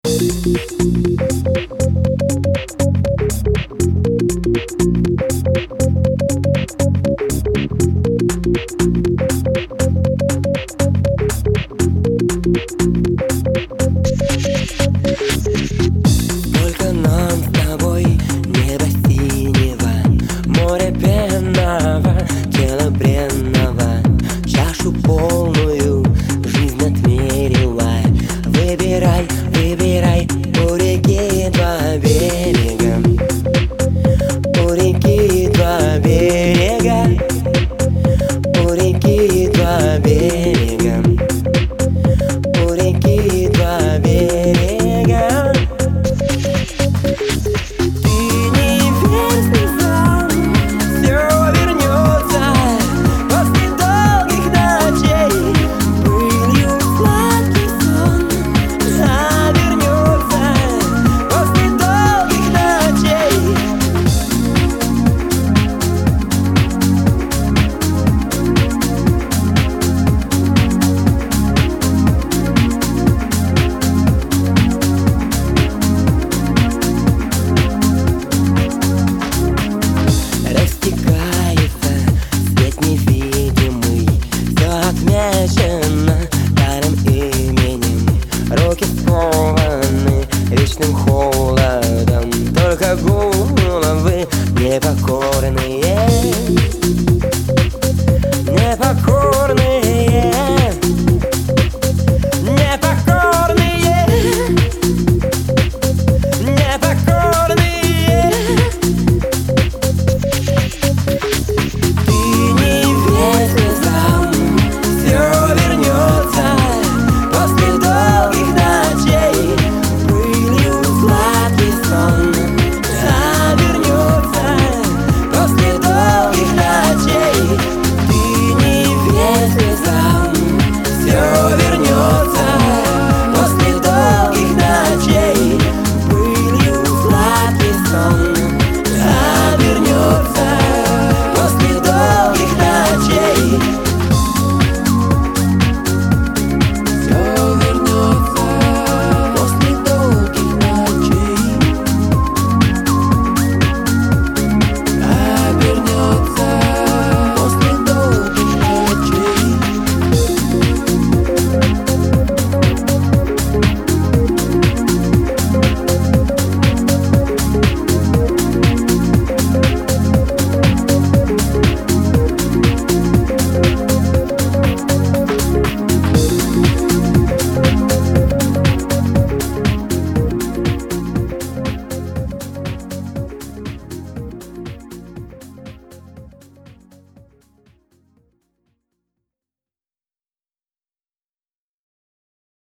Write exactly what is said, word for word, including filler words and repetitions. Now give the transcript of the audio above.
Только нам с тобой небо синего, море пенного, тело бренного, чашу полную жизнь отмерила. Выбирай, выбирай, у реки два берега, у реки два берега, у реки два берега, у реки два берега. Ты не верь слезам, всё вернется после долгих ночей. Пылью сладкий сон завернется после долгих ночей. Растекается свет невидимый, все отмечено старым именем. Руки скованы вечным холодом, только головы непокорные.